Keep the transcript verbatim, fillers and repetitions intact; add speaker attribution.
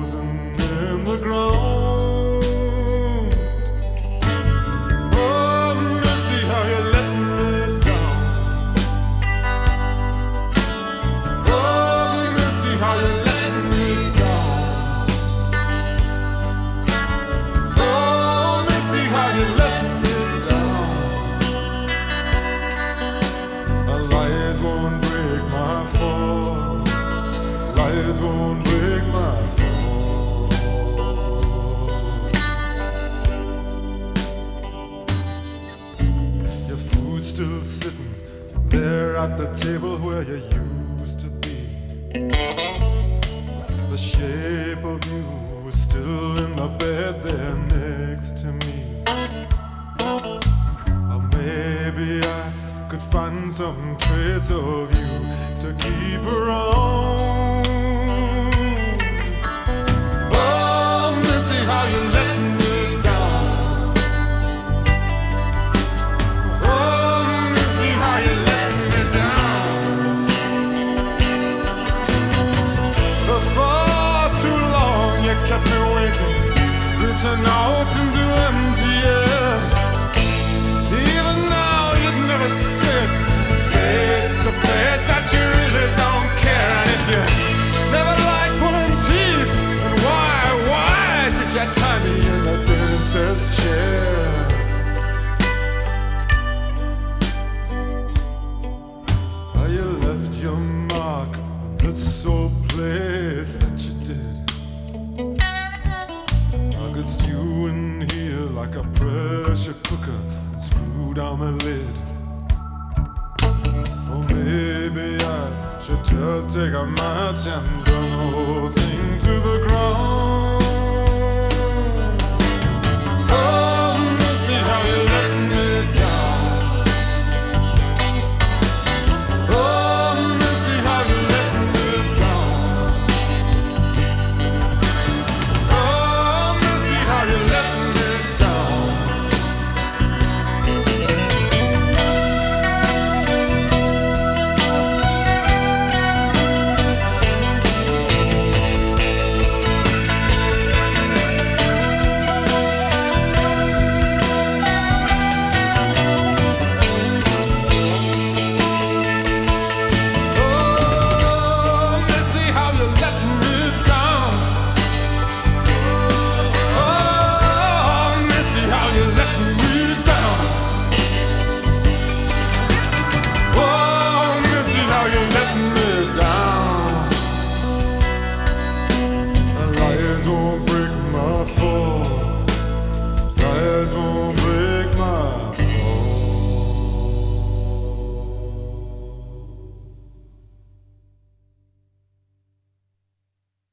Speaker 1: frozen in the ground. Oh, Missy, how you let me down. Oh, Missy, how you let me down. Oh, Missy, how you let me down. Lies won't break my fall. Lies won't break my fall. Your food's still sitting there at the table where you used to be. The shape of you is still in the bed there next to me. Or maybe I could find some trace of you to keep around. Oh, Missy, how you let me down. Oh, Missy, how you let me down. For far too long you kept me waiting, reaching out into empty air. Even now you'd never said face to face that you really don't care. And if you never like pulling teeth, then why, why did you tie me in the dentist's chair? How you left your mark on this old place that you did. I could stew in here like a pressure cooker and screw down the lid. Or maybe I should just take a match and burn the whole thing to the